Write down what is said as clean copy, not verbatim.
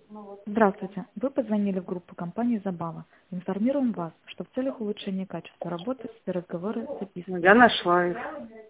Здравствуйте. Вы позвонили в группу компании «Забава». Информируем вас, что в целях улучшения качества работы все разговоры записываются. Я нашла их.